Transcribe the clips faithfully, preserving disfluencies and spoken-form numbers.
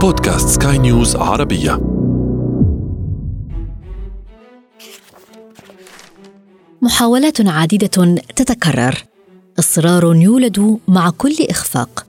بودكاست سكاي نيوز عربية. محاولات عديدة تتكرر، إصرار يولد مع كل إخفاق،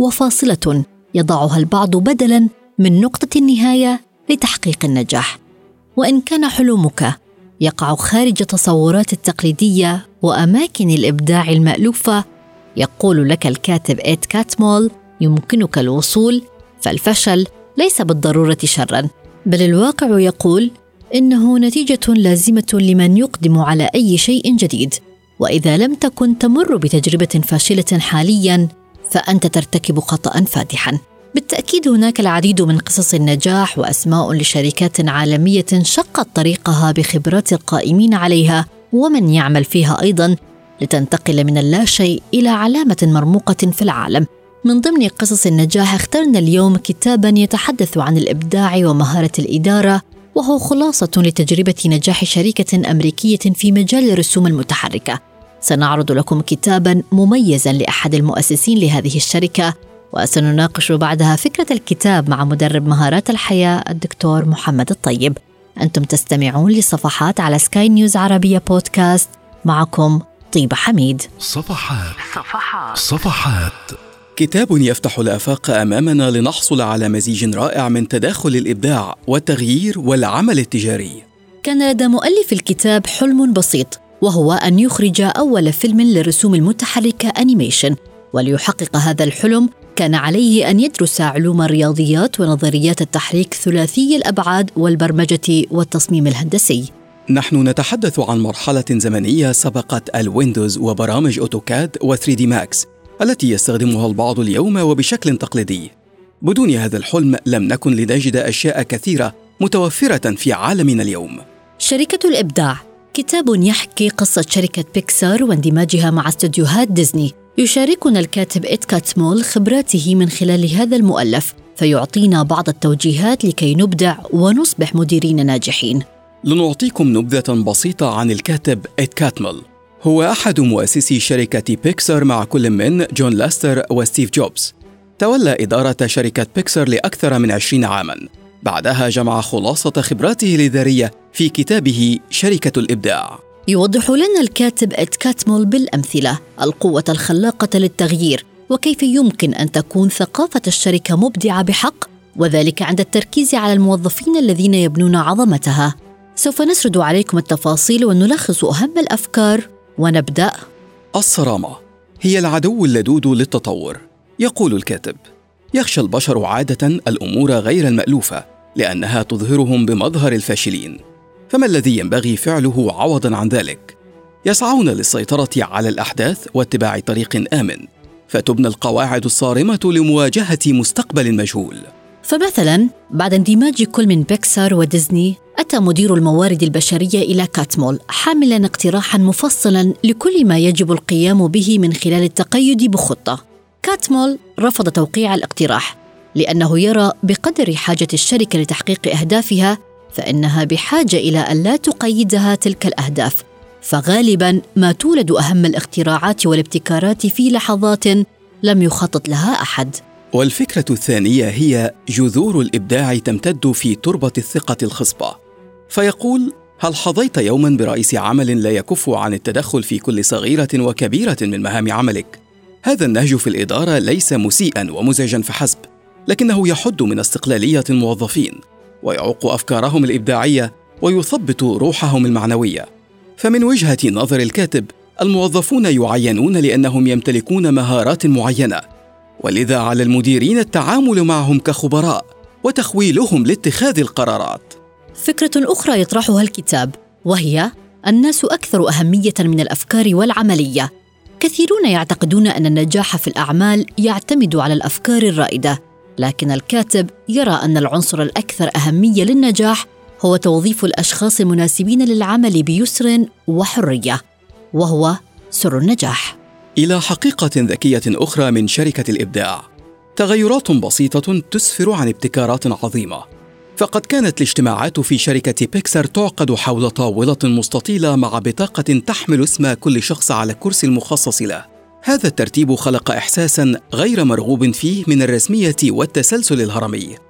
وفاصلة يضعها البعض بدلاً من نقطة النهاية لتحقيق النجاح. وإن كان حلمك يقع خارج تصورات التقليدية وأماكن الإبداع المألوفة، يقول لك الكاتب إد كاتمول: يمكنك الوصول، فالفشل ليس بالضرورة شراً، بل الواقع يقول إنه نتيجة لازمة لمن يقدم على أي شيء جديد. وإذا لم تكن تمر بتجربة فاشلة حالياً، فأنت ترتكب خطأ فادحاً. بالتأكيد هناك العديد من قصص النجاح وأسماء لشركات عالمية شقت طريقها بخبرات القائمين عليها ومن يعمل فيها أيضاً، لتنتقل من اللاشيء إلى علامة مرموقة في العالم. من ضمن قصص النجاح اخترنا اليوم كتاباً يتحدث عن الإبداع ومهارة الإدارة، وهو خلاصة لتجربة نجاح شركة أمريكية في مجال الرسوم المتحركة. سنعرض لكم كتاباً مميزاً لأحد المؤسسين لهذه الشركة، وسنناقش بعدها فكرة الكتاب مع مدرب مهارات الحياة الدكتور محمد الطيب. أنتم تستمعون لصفحات على سكاي نيوز عربية بودكاست، معكم طيبة حميد. صفحات صفحات صفحات كتاب يفتح الآفاق أمامنا لنحصل على مزيج رائع من تداخل الإبداع والتغيير والعمل التجاري. كان لدى مؤلف الكتاب حلم بسيط، وهو أن يخرج أول فيلم للرسوم المتحركة أنيميشن، وليحقق هذا الحلم كان عليه أن يدرس علوم الرياضيات ونظريات التحريك ثلاثي الأبعاد والبرمجة والتصميم الهندسي. نحن نتحدث عن مرحلة زمنية سبقت الويندوز وبرامج أوتوكاد وثري دي ماكس التي يستخدمها البعض اليوم وبشكل تقليدي. بدون هذا الحلم لم نكن لنجد أشياء كثيرة متوفرة في عالمنا اليوم. شركة الإبداع، كتاب يحكي قصة شركة بيكسار واندماجها مع استوديوهات ديزني. يشاركنا الكاتب إد كاتمول خبراته من خلال هذا المؤلف، فيعطينا بعض التوجيهات لكي نبدع ونصبح مديرين ناجحين. لنعطيكم نبذة بسيطة عن الكاتب إد كاتمول. هو أحد مؤسسي شركة بيكسار مع كل من جون لاستر وستيف جوبز. تولى إدارة شركة بيكسار لأكثر من عشرين عاماً. بعدها جمع خلاصة خبراته الإدارية في كتابه شركة الإبداع. يوضح لنا الكاتب إد كاتمول بالأمثلة القوة الخلاقة للتغيير، وكيف يمكن أن تكون ثقافة الشركة مبدعة بحق، وذلك عند التركيز على الموظفين الذين يبنون عظمتها. سوف نسرد عليكم التفاصيل ونلخص أهم الأفكار ونبدأ. الصرامة هي العدو اللدود للتطور. يقول الكاتب: يخشى البشر عادة الأمور غير المألوفة لأنها تظهرهم بمظهر الفاشلين، فما الذي ينبغي فعله عوضاً عن ذلك؟ يسعون للسيطرة على الأحداث واتباع طريق آمن، فتبنى القواعد الصارمة لمواجهة مستقبل مجهول. فمثلاً بعد اندماج كل من بيكسار وديزني، أتى مدير الموارد البشرية إلى كاتمول حاملاً اقتراحاً مفصلاً لكل ما يجب القيام به من خلال التقيد بخطة. كاتمول رفض توقيع الاقتراح لأنه يرى بقدر حاجة الشركة لتحقيق أهدافها، فإنها بحاجة إلى أن لا تقيدها تلك الأهداف، فغالباً ما تولد أهم الاختراعات والابتكارات في لحظات لم يخطط لها أحد. والفكرة الثانية هي جذور الإبداع تمتد في تربة الثقة الخصبة. فيقول: هل حظيت يوماً برئيس عمل لا يكف عن التدخل في كل صغيرة وكبيرة من مهام عملك؟ هذا النهج في الإدارة ليس مسيئاً ومزعجاً فحسب، لكنه يحد من استقلالية الموظفين ويعوق أفكارهم الإبداعية ويثبط روحهم المعنوية. فمن وجهة نظر الكاتب، الموظفون يعينون لأنهم يمتلكون مهارات معينة، ولذا على المديرين التعامل معهم كخبراء وتخويلهم لاتخاذ القرارات. فكرة أخرى يطرحها الكتاب، وهي الناس أكثر أهمية من الأفكار والعملية. كثيرون يعتقدون أن النجاح في الأعمال يعتمد على الأفكار الرائدة، لكن الكاتب يرى أن العنصر الأكثر أهمية للنجاح هو توظيف الأشخاص المناسبين للعمل بيسر وحرية، وهو سر النجاح. إلى حقيقة ذكية أخرى من شركة الإبداع. تغيرات بسيطة تسفر عن ابتكارات عظيمة. فقد كانت الاجتماعات في شركة بيكسار تعقد حول طاولة مستطيلة مع بطاقة تحمل اسم كل شخص على الكرسي المخصص له. هذا الترتيب خلق إحساساً غير مرغوب فيه من الرسمية والتسلسل الهرمي.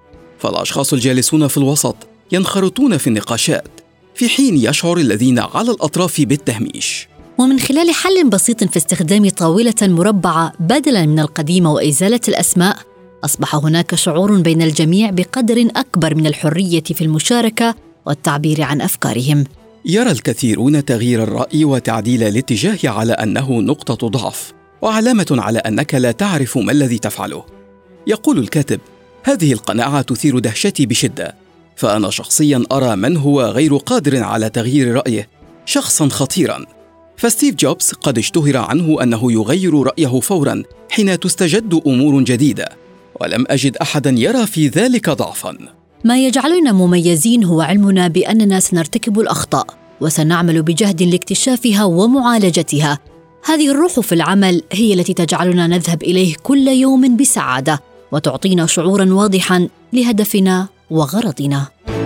فالأشخاص الجالسون في الوسط ينخرطون في النقاشات، في حين يشعر الذين على الأطراف بالتهميش. ومن خلال حل بسيط في استخدام طاولة مربعة بدلاً من القديمة وإزالة الأسماء، أصبح هناك شعور بين الجميع بقدر أكبر من الحرية في المشاركة والتعبير عن أفكارهم. يرى الكثيرون تغيير الرأي وتعديل الاتجاه على أنه نقطة ضعف وعلامة على أنك لا تعرف ما الذي تفعله. يقول الكاتب: هذه القناعة تثير دهشتي بشدة، فأنا شخصياً أرى من هو غير قادر على تغيير رأيه شخصاً خطيراً. فستيف جوبز قد اشتهر عنه أنه يغير رأيه فوراً حين تستجد أمور جديدة، ولم أجد أحداً يرى في ذلك ضعفاً. ما يجعلنا مميزين هو علمنا بأننا سنرتكب الأخطاء وسنعمل بجهد لاكتشافها ومعالجتها. هذه الروح في العمل هي التي تجعلنا نذهب إليه كل يوم بسعادة وتعطينا شعوراً واضحاً لهدفنا وغرضنا.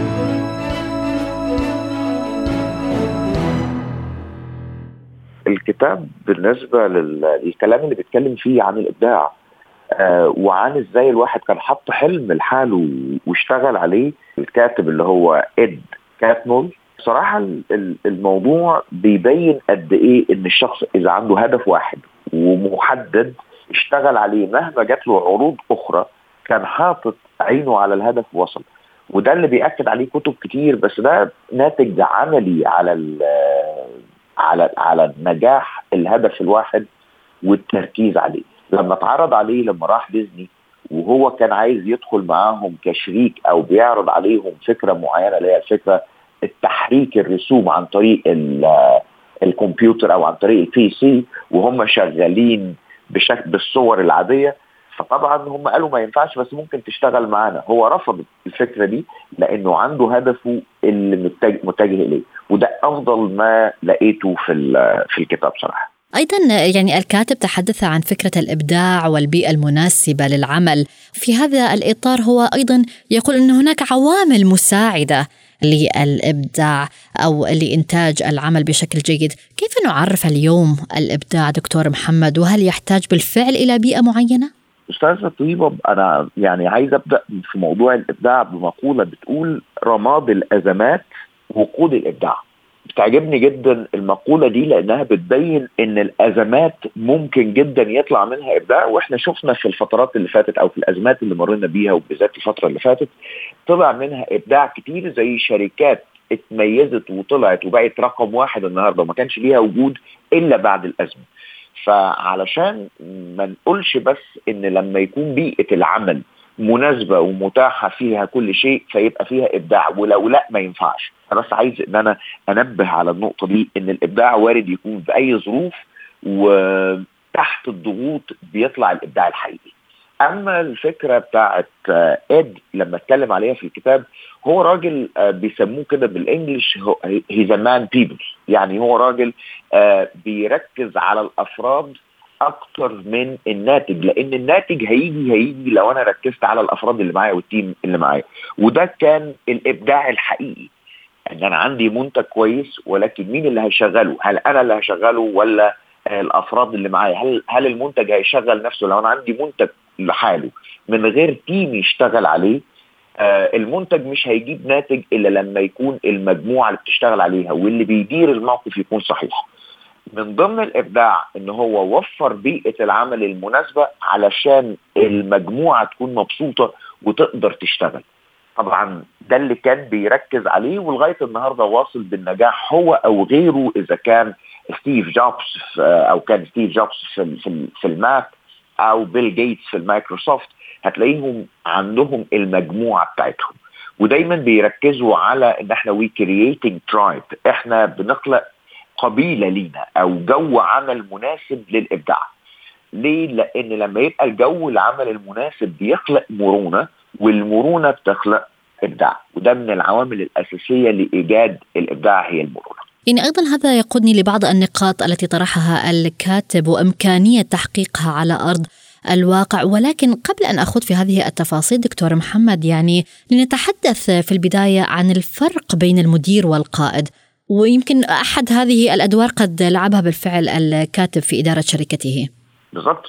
الكتاب بالنسبة للكلام اللي بيتكلم فيه عن الإبداع آه وعن إزاي الواحد كان حط حلم لحاله واشتغل عليه، الكاتب اللي هو إد كاتمول. صراحة الموضوع بيبين قد إيه إن الشخص إذا عنده هدف واحد ومحدد اشتغل عليه مهما جات له عروض أخرى كان حاطط عينه على الهدف وصل. وده اللي بيأكد عليه كتب كتير، بس ده ناتج عملي على على على نجاح الهدف الواحد والتركيز عليه. لما اتعرض عليه لما راح ديزني وهو كان عايز يدخل معاهم كشريك او بيعرض عليهم فكره معينه اللي هي الفكره التحريك الرسوم عن طريق الكمبيوتر او عن طريق البي سي وهم شغالين بشكل بالصور العاديه، فطبعا هم قالوا ما ينفعش بس ممكن تشتغل معانا. هو رفض الفكره دي لانه عنده هدفه اللي متجه, متجه اليه، وده افضل ما لقيته في في الكتاب صراحه. أيضاً يعني الكاتب تحدث عن فكرة الإبداع والبيئة المناسبة للعمل. في هذا الإطار هو أيضاً يقول أن هناك عوامل مساعدة للإبداع أو لإنتاج العمل بشكل جيد. كيف نعرف اليوم الإبداع دكتور محمد، وهل يحتاج بالفعل إلى بيئة معينة؟ أستاذة طيبة، أنا يعني عايز أبدأ في موضوع الإبداع بمقولة بتقول رماد الأزمات وقود الإبداع. بتعجبني جدا المقولة دي لأنها بتبين إن الأزمات ممكن جدا يطلع منها إبداع، وإحنا شفنا في الفترات اللي فاتت أو في الأزمات اللي مرينا بيها وبالذات الفترة اللي فاتت طلع منها إبداع كتير، زي شركات اتميزت وطلعت وبقت رقم واحد النهاردة وما كانش ليها وجود إلا بعد الأزمة. فعلشان ما نقولش بس إن لما يكون بيئة العمل مناسبة ومتاحة فيها كل شيء فيبقى فيها إبداع، ولو لا ما ينفعش. أنا بس عايز إن أنا أنبه على النقطة دي، إن الإبداع وارد يكون بأي ظروف وتحت الضغوط بيطلع الإبداع الحقيقي. أما الفكرة بتاعت إد لما اتكلم عليها في الكتاب، هو راجل بيسموه كده بالإنجليش he's a man people، يعني هو راجل بيركز على الأفراد أكتر من الناتج، لأن الناتج هيجي هيجي لو أنا ركزت على الأفراد اللي معايا والتيم اللي معايا. وده كان الإبداع الحقيقي، أن أنا عندي منتج كويس ولكن مين اللي هيشغله؟ هل أنا اللي هشغله ولا الأفراد اللي معايا؟ هل هل المنتج هيشغل نفسه؟ لو أنا عندي منتج لحاله من غير تيم يشتغل عليه، آه المنتج مش هيجيب ناتج إلا لما يكون المجموعة اللي بتشتغل عليها واللي بيدير الموقف يكون صحيح. من ضمن الإبداع إن هو وفر بيئة العمل المناسبة علشان المجموعة تكون مبسوطة وتقدر تشتغل. طبعا ده اللي كان بيركز عليه ولغاية النهاردة واصل بالنجاح، هو أو غيره، إذا كان ستيف جوبز أو كان ستيف جوبز في, في, في الماك أو بيل جيتس في المايكروسوفت، هتلاقيهم عندهم المجموعة بتاعتهم. ودايما بيركزوا على إن احنا we creating tribe، احنا بنخلق قبيلة لينا أو جو عمل مناسب للإبداع. ليه؟ لأن لما يبقى الجو العمل المناسب بيخلق مرونة، والمرونة بتخلق إبداع، وده من العوامل الأساسية لإيجاد الإبداع هي المرونة. يعني أيضا هذا يقودني لبعض النقاط التي طرحها الكاتب وإمكانية تحقيقها على أرض الواقع، ولكن قبل أن أخوض في هذه التفاصيل دكتور محمد، يعني لنتحدث في البداية عن الفرق بين المدير والقائد، ويمكن أحد هذه الأدوار قد لعبها بالفعل الكاتب في إدارة شركته. بالضبط.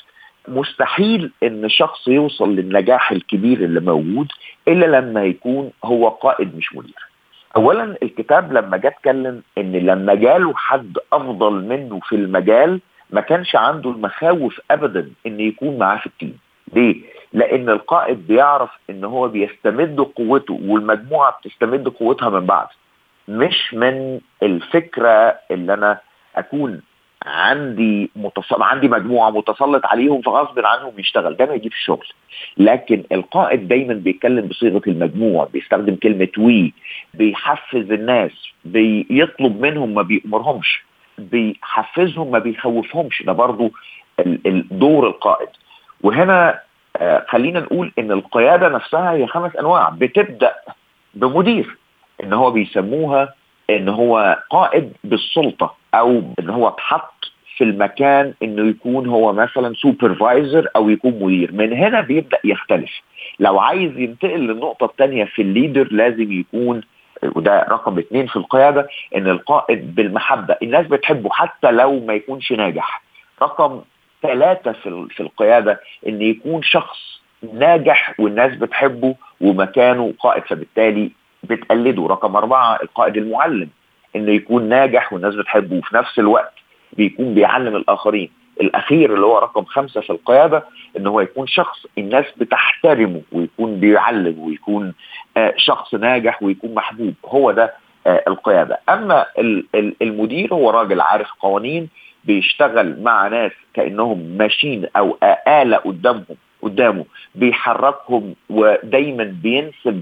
مستحيل ان شخص يوصل للنجاح الكبير اللي موجود الا لما يكون هو قائد مش مدير. اولا الكتاب لما جاء اتكلم ان لما جاله حد افضل منه في المجال ما كانش عنده المخاوف ابدا ان يكون معاه في التيم. ليه؟ لان القائد بيعرف ان هو بيستمد قوته والمجموعة بتستمد قوتها من بعض، مش من الفكرة اللي انا اكون عندي متصل... عندي مجموعة متسلط عليهم فغصب عنهم يشتغل، ده ما يجيب الشغل. لكن القائد دايما بيتكلم بصيغة المجموعة، بيستخدم كلمة وي، بيحفز الناس، بيطلب منهم ما بيأمرهمش، بيحفزهم ما بيخوفهمش. ده برضو دور القائد. وهنا آه خلينا نقول ان القيادة نفسها هي خمس انواع. بتبدأ بمدير، ان هو بيسموها ان هو قائد بالسلطة، او ان هو اتحط في المكان انه يكون هو مثلا سوبرفايزر او يكون مدير. من هنا بيبدأ يختلف. لو عايز ينتقل للنقطة الثانية في الليدر لازم يكون، وده رقم اثنين في القيادة، ان القائد بالمحبة، الناس بتحبه حتى لو ما يكونش ناجح. رقم ثلاثة في في القيادة ان يكون شخص ناجح والناس بتحبه ومكانه قائد فبالتالي بتقلده. رقم أربعة القائد المعلم، انه يكون ناجح والناس بتحبه وفي نفس الوقت بيكون بيعلم الآخرين. الأخير اللي هو رقم خمسة في القيادة ان هو يكون شخص الناس بتحترمه ويكون بيعلم ويكون آه شخص ناجح ويكون محبوب. هو ده آه القيادة. أما المدير هو راجل عارف قوانين، بيشتغل مع ناس كأنهم ماشين أو آلة قدامهم قدامه بيحركهم، ودايما بينسب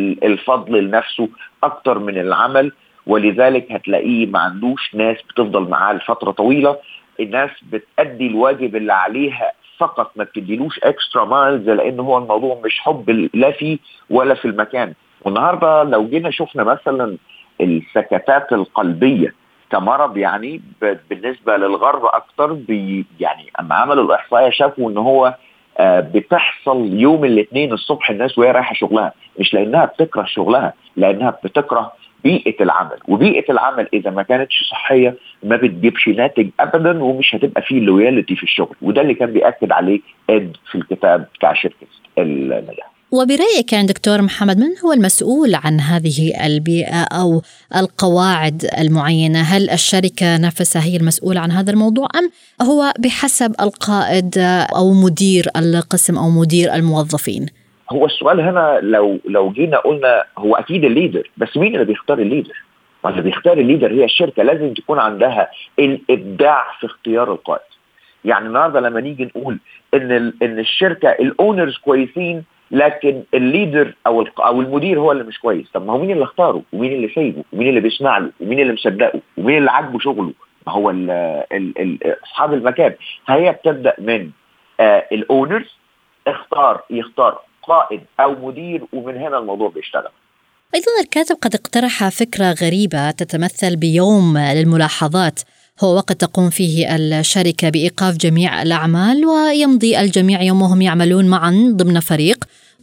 الفضل لنفسه أكتر من العمل. ولذلك هتلاقيه ما عندوش ناس بتفضل معاه لفترة طويلة. الناس بتأدي الواجب اللي عليها فقط، ما بتديلوش اكسترا مايلز، لأنه هو الموضوع مش حب لا فيه ولا في المكان. والنهاردة لو جينا شفنا مثلا السكتات القلبية كمرض، يعني بالنسبة للغرب أكتر، بي يعني أما عملوا الإحصائية شافوا إن هو آه بتحصل يوم الاثنين الصبح الناس وهي رايحة شغلها، مش لأنها بتكره شغلها، لأنها بتكره بيئة العمل. وبيئة العمل إذا ما كانتش صحية ما بتجيبش ناتج أبدا، ومش هتبقى فيه لويالتي في الشغل. وده اللي كان بيأكد عليه إد في الكتاب بتاع شركة النجاح. وبرأيك يعني دكتور محمد، من هو المسؤول عن هذه البيئة أو القواعد المعينة؟ هل الشركة نفسها هي المسؤولة عن هذا الموضوع، أم هو بحسب القائد أو مدير القسم أو مدير الموظفين؟ هو السؤال هنا لو لو جينا قلنا هو أكيد الليدر، بس مين اللي بيختار الليدر؟ واللي بيختار الليدر هي الشركة. لازم تكون عندها الإبداع في اختيار القائد. يعني النهارده لما نيجي نقول إن إن الشركة الأونرز كويسين لكن الليدر او او المدير هو اللي مش كويس، طب ما هو مين اللي اختاره ومين اللي سايبه ومين اللي بيسمع له ومين اللي مصدقه ومين اللي عاجبه شغله؟ ما هو ال ال ال اصحاب المكان. هي بتبدا من آه الاونرز، اختار يختار قائد او مدير، ومن هنا الموضوع بيشتغل. ايضا الكاتب قد اقترح فكره غريبه تتمثل بيوم للملاحظات، هو وقت تقوم فيه الشركة بإيقاف جميع الأعمال ويمضي الجميع يومهم يعملون معا ضمن فريق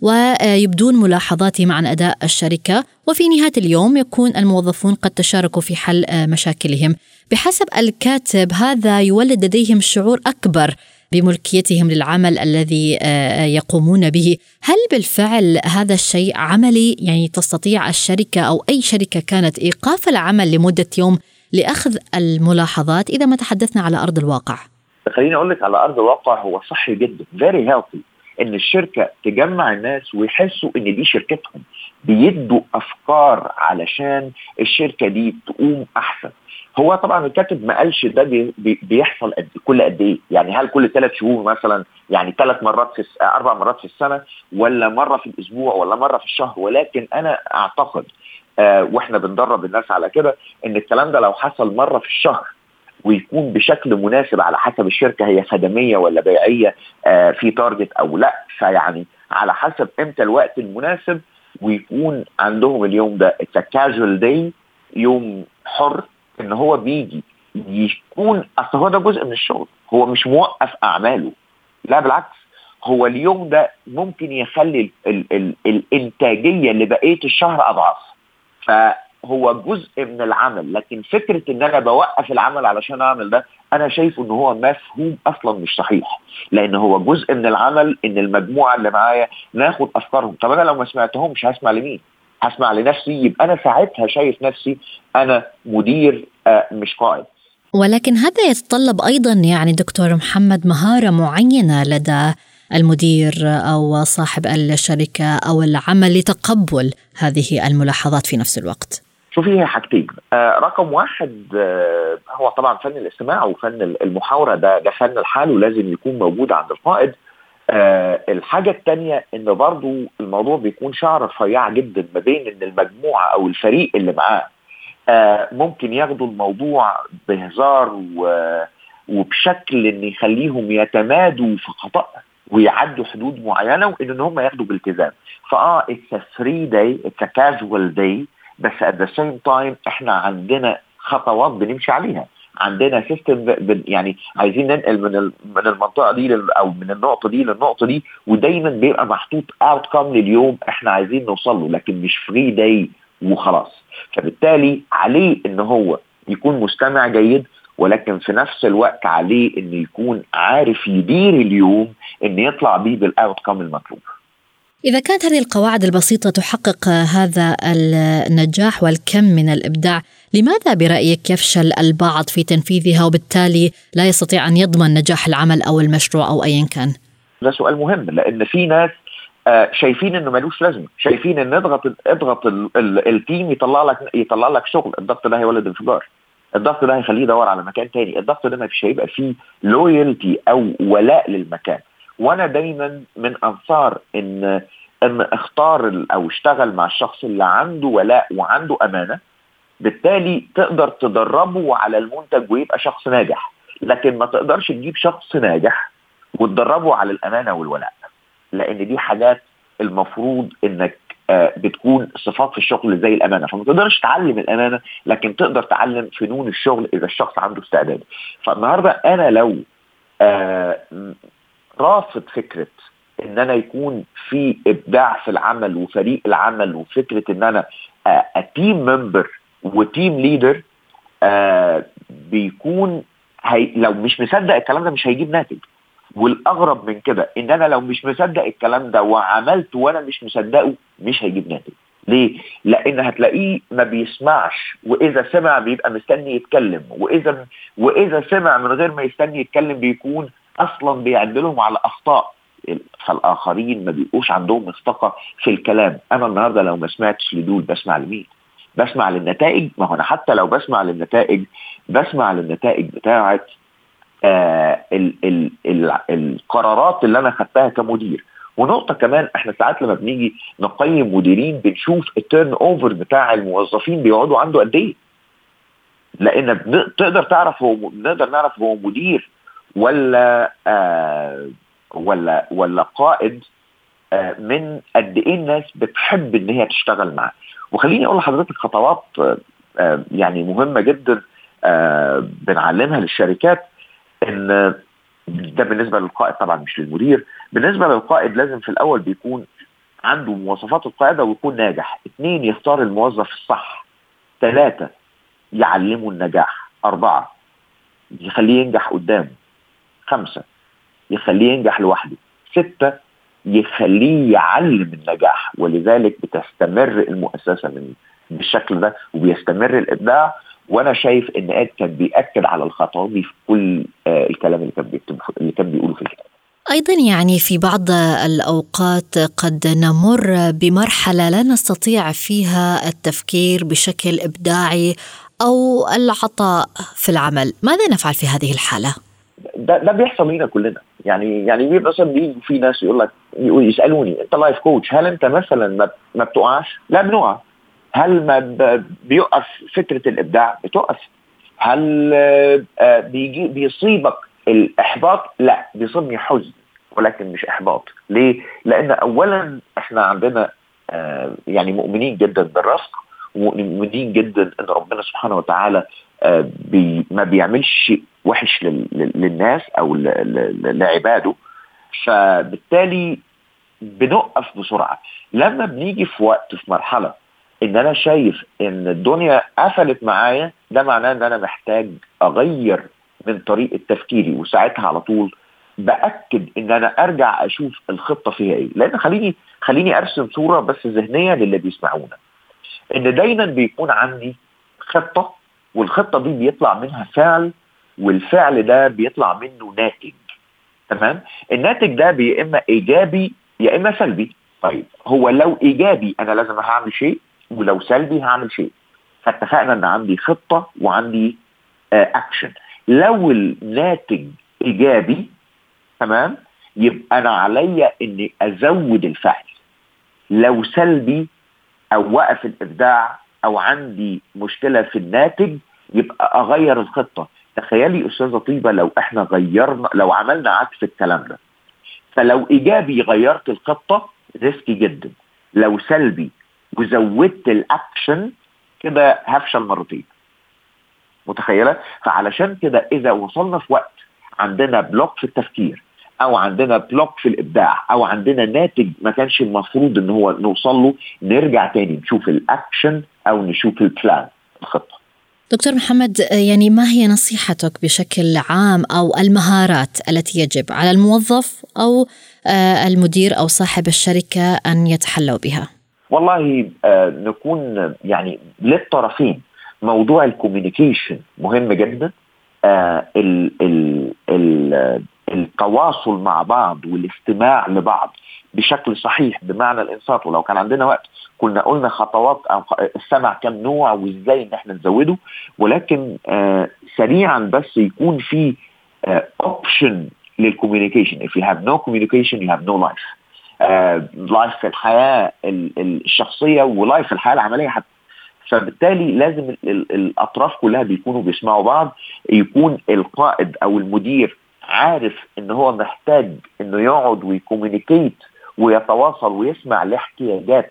ويبدون ملاحظاتهم عن أداء الشركة، وفي نهاية اليوم يكون الموظفون قد تشاركوا في حل مشاكلهم. بحسب الكاتب هذا يولد لديهم شعور أكبر بملكيتهم للعمل الذي يقومون به. هل بالفعل هذا الشيء عملي؟ يعني تستطيع الشركة أو أي شركة كانت إيقاف العمل لمدة يوم لأخذ الملاحظات إذا ما تحدثنا على أرض الواقع؟ خليني أقول لك على أرض الواقع هو صحي جدا، very healthy، إن الشركة تجمع الناس ويحسوا إن دي شركتهم، بيدوا أفكار علشان الشركة دي تقوم أحسن. هو طبعا الكاتب ما قالش ده بي بي بيحصل قد كل قد إيه، يعني هل كل ثلاث شهور مثلا، يعني ثلاث مرات في أربع مرات في السنة، ولا مرة في الأسبوع، ولا مرة في الشهر. ولكن أنا أعتقد آه واحنا بندرب الناس على كده ان الكلام ده لو حصل مرة في الشهر ويكون بشكل مناسب على حسب الشركة هي خدمية ولا بيعية، آه في تارجت او لا، فيعني على حسب امتى الوقت المناسب، ويكون عندهم اليوم ده كاجوال داي، يوم حر، ان هو بيجي يكون اصل هو ده جزء من الشغل، هو مش موقف اعماله، لا بالعكس، هو اليوم ده ممكن يخلي ال ال ال الانتاجية لبقية الشهر اضعاف. هو جزء من العمل، لكن فكرة ان انا بوقف العمل علشان اعمل ده انا شايف ان هو مفهوم اصلا مش صحيح، لان هو جزء من العمل ان المجموعة اللي معايا ناخد افكارهم. طب انا لو ما سمعتهمش هسمع لمين؟ هسمع لنفسي، يبقى انا ساعتها شايف نفسي انا مدير آه مش قائد. ولكن هذا يتطلب أيضا يعني دكتور محمد مهارة معينة لدى المدير أو صاحب الشركة أو العمل لتقبل هذه الملاحظات في نفس الوقت. شوفي، هي حاجتين. آه رقم واحد آه هو طبعا فن الاستماع وفن المحاورة، ده ده فن الحال ولازم يكون موجود عند القائد. آه الحاجة التانية ان برضو الموضوع بيكون شعر رفيع جدا ما بين ان المجموعة او الفريق اللي معاه آه ممكن ياخدوا الموضوع بهزار وبشكل ان يخليهم يتمادوا في خطأ ويعدوا حدود معينة، وان هم ياخدوا بالتزام. فاه it's a free day, it's a casual day، بس at the same time احنا عندنا خطوات بنمشي عليها، عندنا سيستم يعني عايزين ننقل من من المنطقة دي لل او من النقطة دي للنقطة دي، ودايما بيبقى محطوط outcome لليوم احنا عايزين نوصل له، لكن مش free day وخلاص. فبالتالي عليه ان هو يكون مستمع جيد، ولكن في نفس الوقت عليه ان يكون عارف يدير اليوم ان يطلع بيه بالاوتكم المطلوب. إذا كانت هذه القواعد البسيطة تحقق هذا النجاح والكم من الإبداع، لماذا برأيك يفشل البعض في تنفيذها وبالتالي لا يستطيع أن يضمن نجاح العمل أو المشروع أو أيا كان؟ ده سؤال مهم، لأن في ناس آه شايفين انه ملوش لازمه، شايفين ان اضغط اضغط التيم يطلع لك يطلع لك شغل، الضغط ده هيولد انفجار، الضغط ده هيخليه يدور على مكان تاني، الضغط ده مش هيبقى فيه لويالتي او ولاء للمكان. وانا دايما من انصار ان ان اختار او اشتغل مع الشخص اللي عنده ولاء وعنده امانه، بالتالي تقدر تدربه على المنتج ويبقى شخص ناجح. لكن ما تقدرش تجيب شخص ناجح وتدربه على الامانه والولاء، لان دي حاجات المفروض انك آه بتكون صفات في الشغل زي الامانه. فما تقدرش تعلم الامانه، لكن تقدر تعلم فنون الشغل اذا الشخص عنده استعداد. فالنهارده انا لو آه رافض فكره ان انا يكون في ابداع في العمل وفريق العمل، وفكره ان انا آه تيم ممبر وتيم ليدر، آه بيكون هي لو مش مصدق الكلام ده مش هيجيب ناتج. والاغرب من كده ان انا لو مش مصدق الكلام ده وعملت وانا مش مصدقه مش هيجيب ناتج. ليه؟ لان هتلاقيه ما بيسمعش، واذا سمع بيبقى مستني يتكلم، واذا واذا سمع من غير ما يستني يتكلم بيكون اصلا بيعدلهم على اخطاء، فالاخرين ما بيبقوش عندهم مصداقيه في الكلام. انا النهارده لو ما سمعتش لدول بسمع لمين؟ بسمع للنتائج. ما هو انا حتى لو بسمع للنتائج بسمع للنتائج بتاعه آه ال ال ال القرارات اللي انا خدتها كمدير. ونقطة كمان، احنا ساعات لما بنيجي نقيم مديرين بنشوف التيرن اوفر بتاع الموظفين بيقعدوا عنده قد ايه، لان تقدر تعرف هو نقدر نعرف هو مدير ولا آه ولا ولا قائد آه من قد ايه الناس بتحب ان هي تشتغل معاه. وخليني اقول لحضرتك خطوات آه يعني مهمة جدا آه بنعلمها للشركات، ان ده بالنسبة للقائد طبعا مش للمدير. بالنسبة للقائد لازم في الاول بيكون عنده مواصفات القيادة ويكون ناجح. اثنين، يختار الموظف الصح. ثلاثة، يعلمه النجاح. أربعة، يخليه ينجح قدامه. خمسة، يخليه ينجح لوحده. ستة، يخليه يعلم النجاح، ولذلك بتستمر المؤسسة من بالشكل ده وبيستمر الإبداع. وانا شايف ان اد كان بيأكد على الخطوات دي في كل آه الكلام اللي كان بيكتب اللي كان بيقوله في الكتاب. ايضا يعني في بعض الاوقات قد نمر بمرحله لا نستطيع فيها التفكير بشكل ابداعي او العطاء في العمل، ماذا نفعل في هذه الحاله؟ ده ده بيحصل لنا كلنا. يعني يعني مثلا بيجي في ناس يقول لك يسالوني انت لايف كوتش، هل انت مثلا ما, ما بتقعش؟ لا بنقع. هل ما بيوقف فكرة الإبداع؟ بتوقف. هل بيجي بيصيبك الإحباط؟ لا، بيصيبني حزن ولكن مش إحباط. ليه؟ لأن أولا إحنا عندنا يعني مؤمنين جدا بالرزق، ومؤمنين جدا أن ربنا سبحانه وتعالى بي ما بيعملش شيء وحش للناس أو لعباده، فبالتالي بنوقف بسرعة. لما بنيجي في وقت في مرحلة ان انا شايف ان الدنيا قفلت معايا، ده معناه ان انا محتاج اغير من طريقه تفكيري، وساعتها على طول باكد ان انا ارجع اشوف الخطه فيها ايه. لان خليني خليني ارسم صوره بس ذهنيه للي بيسمعونا، ان دايما بيكون عندي خطه، والخطه دي بيطلع منها فعل، والفعل ده بيطلع منه ناتج. تمام؟ الناتج ده يا اما ايجابي يا اما سلبي. طيب هو لو ايجابي انا لازم هعمل شيء، ولو سلبي هعمل شيء. فاتفقنا ان عندي خطه وعندي آه اكشن. لو الناتج ايجابي تمام، يبقى انا عليا اني ازود الفعل. لو سلبي او وقف الابداع او عندي مشكله في الناتج، يبقى اغير الخطه. تخيلي استاذه طيبه لو احنا غيرنا، لو عملنا عكس الكلام ده. فلو ايجابي غيرت الخطه ريسكي جدا، لو سلبي وزودت الاكشن كده هفشل مرتين. متخيله؟ فعلشان كده اذا وصلنا في وقت عندنا بلوك في التفكير، او عندنا بلوك في الابداع، او عندنا ناتج ما كانش المفروض ان هو نوصل له، نرجع تاني نشوف الاكشن او نشوف البلان، الخطه. دكتور محمد، يعني ما هي نصيحتك بشكل عام أو المهارات التي يجب على الموظف أو المدير أو صاحب الشركة أن يتحلوا بها؟ والله آه نكون يعني للطرفين. موضوع الكوميونيكيشن مهم جدا. آه ال ال ال التواصل مع بعض والاستماع لبعض بشكل صحيح بمعنى الانصات. ولو كان عندنا وقت كنا قلنا خطوات أو السمع كم نوع وإزاي إن احنا نزوده. ولكن آه سريعا بس يكون في آه option للكوميونيكيشن. If you have no communication you have no life. آه life في الحياة الشخصية ولايف في الحياة العملية حتى. فبالتالي لازم ال ال الأطراف كلها بيكونوا بيسمعوا بعض. يكون القائد أو المدير عارف إن هو محتاج إنه يقعد ويكوميونيكيت ويتواصل ويسمع لاحتياجات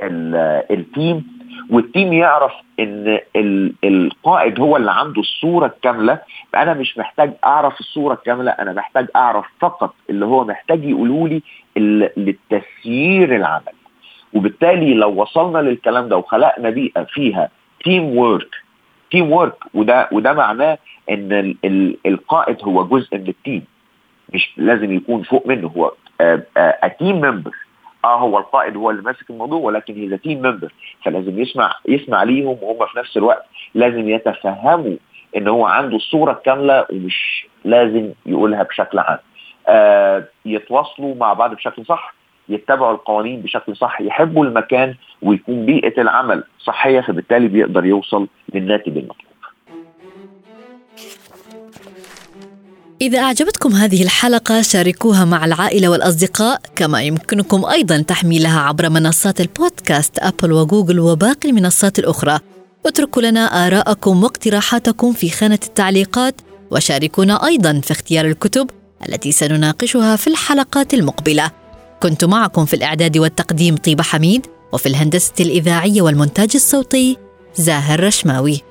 التيم، والتيم يعرف ان القائد هو اللي عنده الصورة الكاملة. انا مش محتاج اعرف الصورة الكاملة، انا محتاج اعرف فقط اللي هو محتاج يقولوا لي للتسيير العمل. وبالتالي لو وصلنا للكلام ده وخلقنا بيئة فيها تيم وورك تيم وورك وده وده معناه ان القائد هو جزء من التيم، مش لازم يكون فوق منه، هو تيم ممبر. اه هو القائد هو اللي ماسك الموضوع، ولكن هي تيم ممبر، فلازم يسمع يسمع ليهم، وهم في نفس الوقت لازم يتفهموا ان هو عنده الصورة الكاملة ومش لازم يقولها بشكل عام. آه يتواصلوا مع بعض بشكل صح، يتبعوا القوانين بشكل صح، يحبوا المكان، ويكون بيئة العمل صحية، فبالتالي بيقدر يوصل للناتج المطلوب. إذا أعجبتكم هذه الحلقة شاركوها مع العائلة والأصدقاء، كما يمكنكم أيضا تحميلها عبر منصات البودكاست أبل وجوجل وباقي المنصات الأخرى. اتركوا لنا آراءكم واقتراحاتكم في خانة التعليقات، وشاركونا أيضا في اختيار الكتب التي سنناقشها في الحلقات المقبلة. كنت معكم في الإعداد والتقديم طيبة حميد، وفي الهندسة الإذاعية والمونتاج الصوتي زاهر رشماوي.